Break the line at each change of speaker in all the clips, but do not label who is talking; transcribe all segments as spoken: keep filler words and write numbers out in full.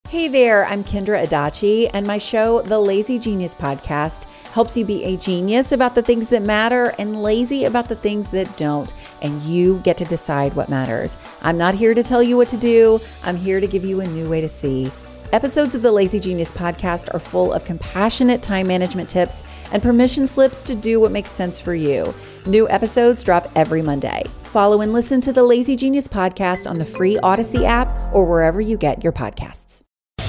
Hey there, I'm Kendra Adachi, and my show, The Lazy Genius Podcast, helps you be a genius about the things that matter and lazy about the things that don't, and you get to decide what matters. I'm not here to tell you what to do. I'm here to give you a new way to see. Episodes of the Lazy Genius Podcast are full of compassionate time management tips and permission slips to do what makes sense for you. New episodes drop every Monday. Follow and listen to the Lazy Genius Podcast on the free Odyssey app or wherever you get your podcasts.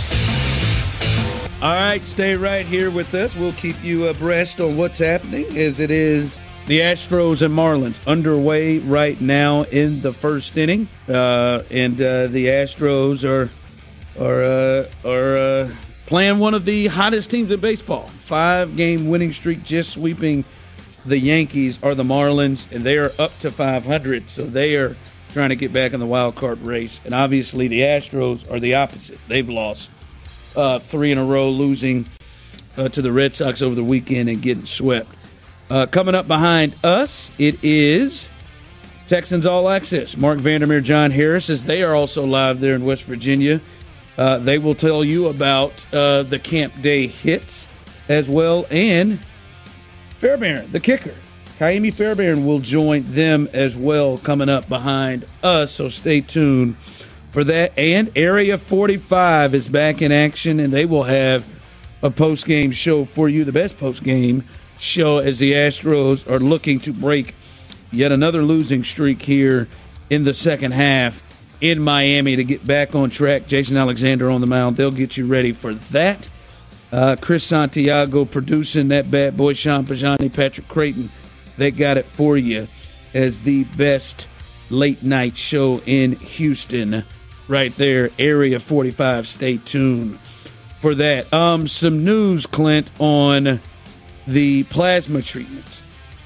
All right, stay right here with us. We'll keep you abreast on what's happening as it is the Astros and Marlins underway right now in the first inning. Uh, and uh, the Astros are are uh, are uh, playing one of the hottest teams in baseball. Five-game winning streak, just sweeping the Yankees are the Marlins, and they are up to five hundred, so they are trying to get back in the wild card race. And obviously the Astros are the opposite. They've lost Uh, three in a row, losing uh, to the Red Sox over the weekend and getting swept. Uh, coming up behind us, it is Texans All Access. Mark Vandermeer, John Harris, as they are also live there in West Virginia. Uh, they will tell you about uh, the Camp Day hits as well. And Fairbairn, the kicker. Ka'imi Fairbairn will join them as well coming up behind us, so stay tuned for that. And Area forty-five is back in action, and they will have a post-game show for you, the best post-game show, as the Astros are looking to break yet another losing streak here in the second half in Miami to get back on track. Jason Alexander on the mound. They'll get you ready for that. Uh, Chris Santiago producing that bad boy. Sean Pajani, Patrick Creighton, they got it for you as the best late-night show in Houston. Right there, Area forty-five. Stay tuned for that. Um, some news, Clint, on the plasma treatments.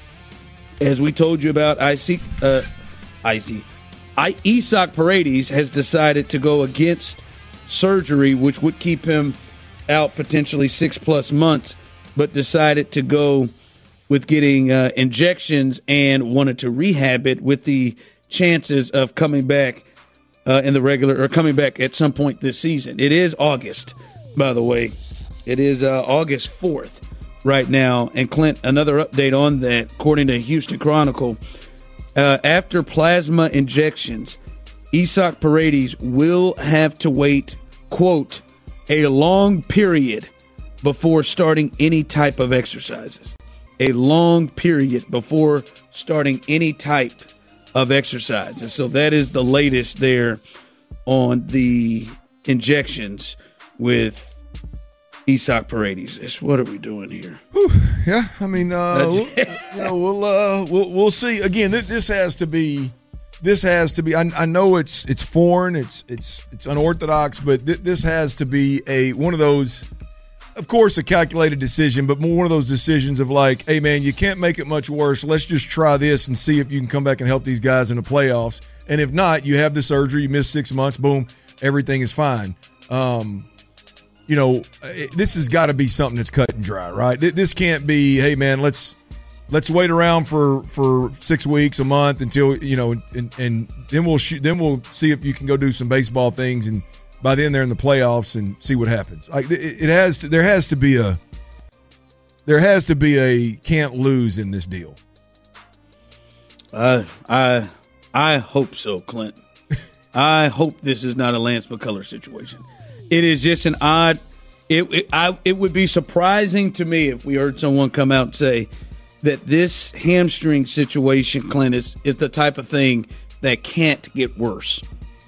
As we told you about, I C, uh, I C, I, Isaac Paredes has decided to go against surgery, which would keep him out potentially six-plus months, but decided to go with getting uh, injections and wanted to rehab it with the chances of coming back Uh, in the regular, or coming back at some point this season. It is August, by the way. It is uh, August fourth right now. And Clint, another update on that, according to Houston Chronicle, uh, after plasma injections, Isaac Paredes will have to wait, quote, a long period before starting any type of exercises. A long period before starting any type of exercise. And so that is the latest there on the injections with Isaac Paredes. What are we doing here?
Whew, yeah, I mean, uh, we'll, you know, we'll, uh, we'll we'll see. Again, th- this has to be, this has to be. I, I know it's it's foreign, it's it's it's unorthodox, but th- this has to be a one of those. Of course, a calculated decision, but more one of those decisions of like, hey, man, you can't make it much worse. Let's just try this and see if you can come back and help these guys in the playoffs. And if not, you have the surgery, you miss six months, boom, everything is fine. Um, you know, it, this has got to be something that's cut and dry, right? This can't be, hey, man, let's let's wait around for, for six weeks, a month until, you know, and, and then we'll shoot, then we'll see if you can go do some baseball things, and by then they're in the playoffs and see what happens. Like it, it has to, there has to be a, there has to be a can't lose in this deal.
Uh, I, I hope so, Clint. I hope this is not a Lance McCullers situation. It is just an odd. It, it, I, it would be surprising to me if we heard someone come out and say that this hamstring situation, Clint, is, is the type of thing that can't get worse.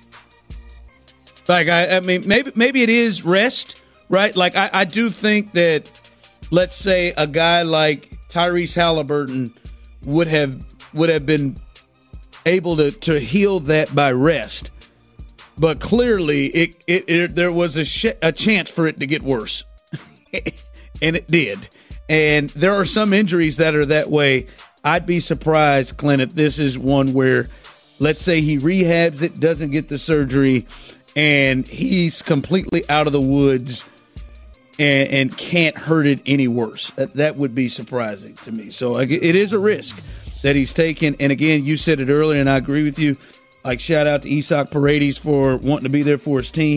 Like, I, I mean, maybe maybe it is rest, right? Like, I, I do think that, let's say, a guy like Tyrese Halliburton would have would have been able to, to heal that by rest. But clearly, it, it, it there was a, sh- a chance for it to get worse. And it did. And there are some injuries that are that way. I'd be surprised, Clint, if this is one where, let's say he rehabs it, doesn't get the surgery, and he's completely out of the woods and, and can't hurt it any worse. That, that would be surprising to me. So it is a risk that he's taken. And again, you said it earlier, and I agree with you. Like, shout out to Isaac Paredes for wanting to be there for his team.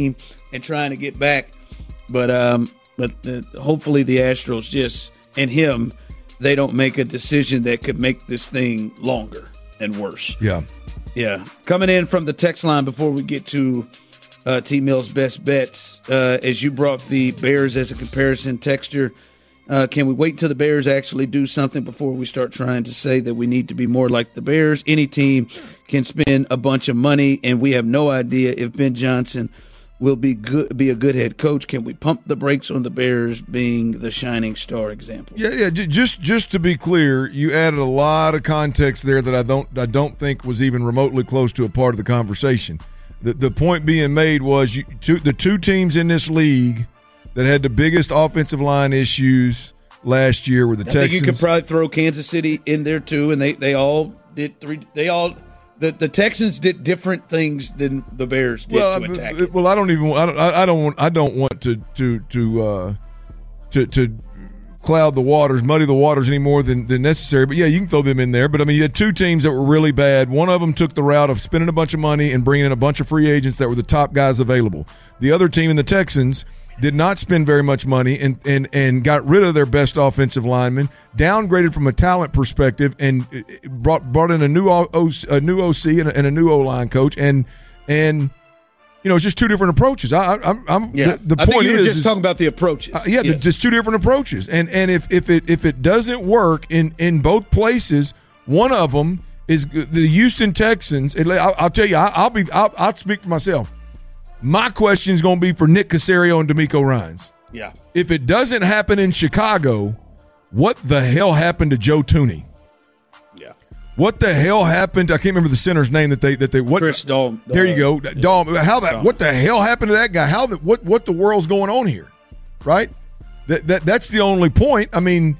and trying to get back. But um, but uh, hopefully the Astros just and him, they don't make a decision that could make this thing longer and worse.
Yeah.
Yeah. Coming in from the text line before we get to uh, T-Mill's best bets, uh, as you brought the Bears as a comparison, texter, uh, can we wait until the Bears actually do something before we start trying to say that we need to be more like the Bears? Any team can spend a bunch of money, and we have no idea if Ben Johnson will be good, be a good head coach. Can we pump the brakes on the Bears being the shining star example?
Yeah, yeah. Just just to be clear, you added a lot of context there that I don't I don't think was even remotely close to a part of the conversation. The the point being made was you, two, the two teams in this league that had the biggest offensive line issues last year were the
I
Texans.
think you could probably throw Kansas City in there too, and they, they all did three. They all. The, the Texans did different things than the Bears did
well,
to attack
I,
it.
Well, I don't even. I don't. I don't want. I don't want to to to uh, to to cloud the waters, muddy the waters any more than, than necessary. But yeah, you can throw them in there. But I mean, you had two teams that were really bad. One of them took the route of spending a bunch of money and bringing in a bunch of free agents that were the top guys available. The other team in the Texans did not spend very much money and and and got rid of their best offensive lineman, downgraded from a talent perspective, and brought brought in a new O C, a new O C and a, and a new O-line coach, and and you know it's just two different approaches. I, I'm, I'm
yeah.
the, the
I
point
think you were
is
just
is,
talking about the approaches.
Uh, yeah,
yes.
there's two different approaches, and and if if it if it doesn't work in in both places, one of them is the Houston Texans. And I'll, I'll tell you, I, I'll be I'll, I'll speak for myself. My question is going to be for Nick Caserio and D'Amico Ryans.
Yeah.
If it doesn't happen in Chicago, what the hell happened to Joe Tooney?
Yeah.
What the hell happened? I can't remember the center's name that they that they what.
Chris Dahl.
There you go,
yeah.
Dahl. How that?
Dahl.
What the hell happened to that guy? How that? What what the world's going on here? Right. That that that's the only point. I mean,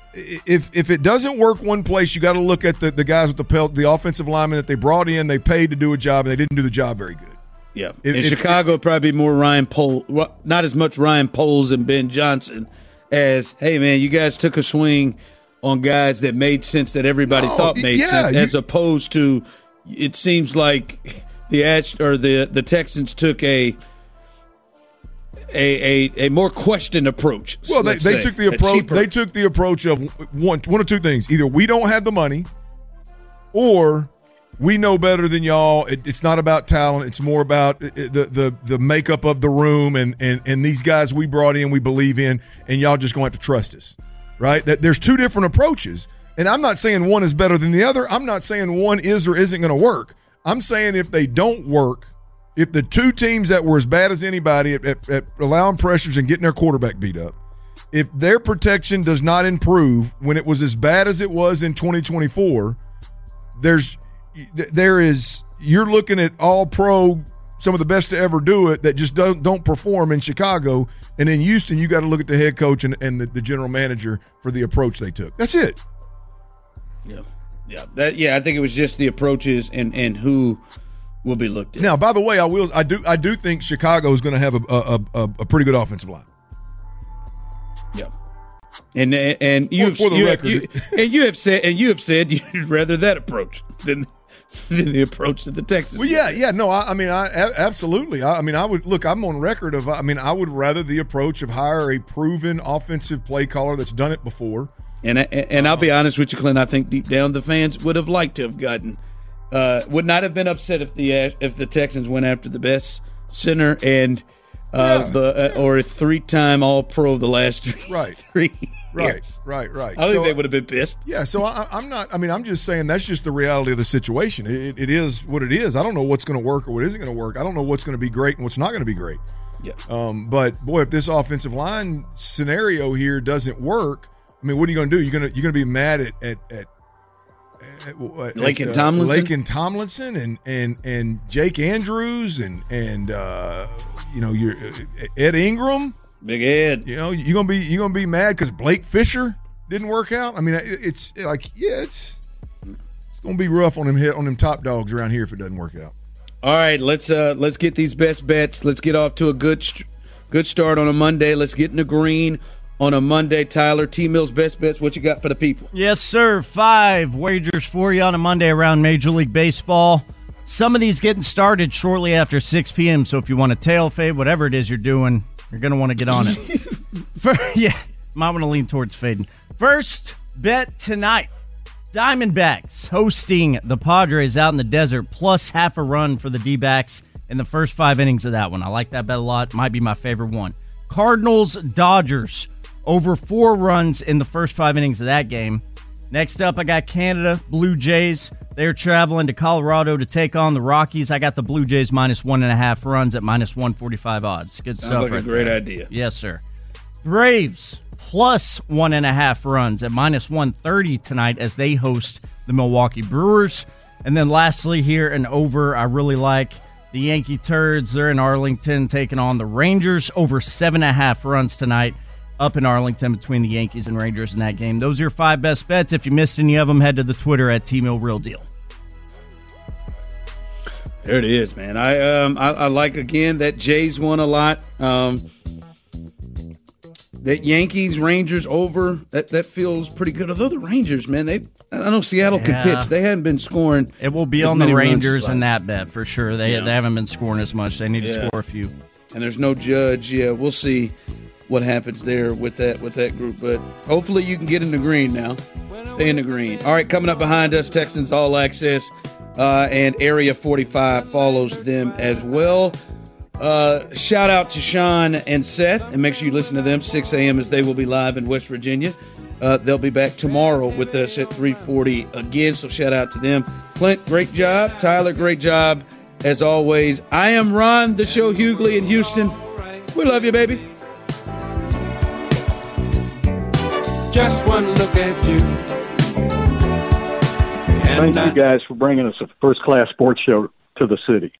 if if it doesn't work one place, you got to look at the the guys with the pelt, the offensive linemen that they brought in. They paid to do a job, and they didn't do the job very good.
Yeah,
If-
in
if-
Chicago, it'd probably be more Ryan Poles, not as much Ryan Poles and Ben Johnson as, hey, man, you guys took a swing on guys that made sense that everybody
No,
thought made
yeah,
sense,
you-
as opposed to it seems like the Ash or the the Texans took a a a, a more questioned approach.
Well, they,
let's
they
say.
took the
A
approach.
cheaper-
They took the approach of one one of two things: either we don't have the money, or we know better than y'all. It, it's not about talent. It's more about the the the makeup of the room and and and these guys we brought in, we believe in, and y'all just going to have to trust us, right? That there's two different approaches, and I'm not saying one is better than the other. I'm not saying one is or isn't going to work. I'm saying if they don't work, if the two teams that were as bad as anybody at, at, at allowing pressures and getting their quarterback beat up, if their protection does not improve when it was as bad as it was in twenty twenty-four, there's there is you're looking at all pro, some of the best to ever do it that just don't don't perform in Chicago, and in Houston you got to look at the head coach and, and the, the general manager for the approach they took. That's it.
Yeah, yeah, that yeah. I think it was just the approaches and and who will be looked at.
Now, by the way, I will I do I do think Chicago is going to have a a, a a pretty good offensive line.
Yeah. And and you've
for the
you,
record.
you, and you have said and you have said you'd rather that approach than than the approach that the Texans.
Well, yeah, yeah, no, I, I mean, I a- absolutely. I, I mean, I would look. I'm on record of. I mean, I would rather the approach of hire a proven offensive play caller that's done it before.
And I- and I'll be honest with you, Clint. I think deep down the fans would have liked to have gotten, uh, would not have been upset if the uh, if the Texans went after the best center and uh,
Yeah.
the uh, or a three time All Pro the last three
Right.
three
Right,
years.
right, right.
I think
So-
they would have been pissed.
Yeah, so I, I'm not. I mean, I'm just saying that's just the reality of the situation. It, it is what it is. I don't know what's going to work or what isn't going to work. I don't know what's going to be great and what's not going to be great.
Yeah.
Um, but boy, if this offensive line scenario here doesn't work, I mean, what are you going to do? You're going to you're going to be mad at at at, at, at
Laken
uh,
Tomlinson?
Laken Tomlinson, and and and Jake Andrews, and and uh, you know, your uh, Ed Ingram.
Big Ed.
You know, you're gonna be you're gonna be mad because Blake Fisher didn't work out. I mean, it- it's like yeah, it's it's gonna be rough on them hit on them top dogs around here if it doesn't work out.
All right, let's uh, let's get these best bets. Let's get off to a good st- good start on a Monday. Let's get in the green on a Monday. Tyler, T Mill's best bets. What you got for the people?
Yes, sir. Five wagers for you on a Monday around Major League Baseball. some of these getting started shortly after six p.m., so if you want to tail fade, whatever it is you're doing, you're going to want to get on it. For, yeah, might want to lean towards fading. First bet tonight, Diamondbacks hosting the Padres out in the desert, plus half a run for the D-backs in the first five innings of that one. I like that bet a lot. Might be my favorite one. Cardinals, Dodgers, over four runs in the first five innings of that game. Next up, I got Canada, Blue Jays. They're traveling to Colorado to take on the Rockies. I got the Blue Jays minus one and a half runs at minus one forty-five odds. Good stuff.
Sounds like
right
a great
there.
idea.
Yes, sir. Braves plus one and a half runs at minus one thirty tonight as they host the Milwaukee Brewers. And then lastly here, an over I really like. The Yankee Turds, they're in Arlington taking on the Rangers. Over seven and a half runs tonight up in Arlington between the Yankees and Rangers in that game. Those are your five best bets. If you missed any of them, head to the Twitter at T Mill Real Deal.
There it is, man. I um I, I like again that Jays won a lot. Um, that Yankees Rangers over that that feels pretty good. Although the Rangers, man, they I know Seattle
Yeah.
can pitch. They hadn't been scoring.
It will be
as
on the
many runs
Rangers
as
in
like.
that bet for sure. They
Yeah.
they haven't been scoring as much. They need to
Yeah.
score a few.
And there's no Judge. Yeah, we'll see what happens there with that with that group. But hopefully you can get in the green now. Stay in the green. All right, coming up behind us, Texans All Access uh, and Area forty-five follows them as well. Uh, shout out to Sean and Seth, and make sure you listen to them six a.m. as they will be live in West Virginia. Uh, they'll be back tomorrow with us at three forty again, so shout out to them. Clint, great job. Tyler, great job as always. I am Ron, the show Hughley in Houston. We love you, baby.
Just one look at you.
Thank you guys for bringing us a first-class sports show to the city.